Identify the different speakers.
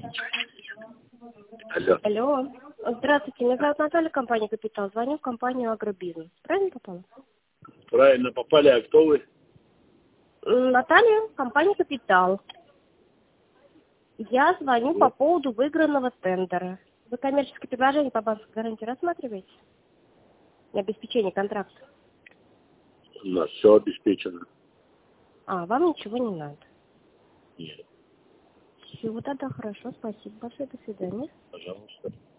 Speaker 1: Алло.
Speaker 2: Алло. Здравствуйте, меня зовут Наталья, компания «Капитал». Звоню в компанию «Агробизнес». Правильно попала?
Speaker 1: Правильно попали, а кто вы?
Speaker 2: Наталья, компания «Капитал». Я звоню по поводу выигранного тендера. Вы коммерческое предложение по банковской гарантии рассматриваете? На обеспечение контракта.
Speaker 1: У нас все обеспечено.
Speaker 2: А, вам ничего не надо.
Speaker 1: Нет,
Speaker 2: Всего тогда хорошо, спасибо большое, до свидания.
Speaker 1: пожалуйста.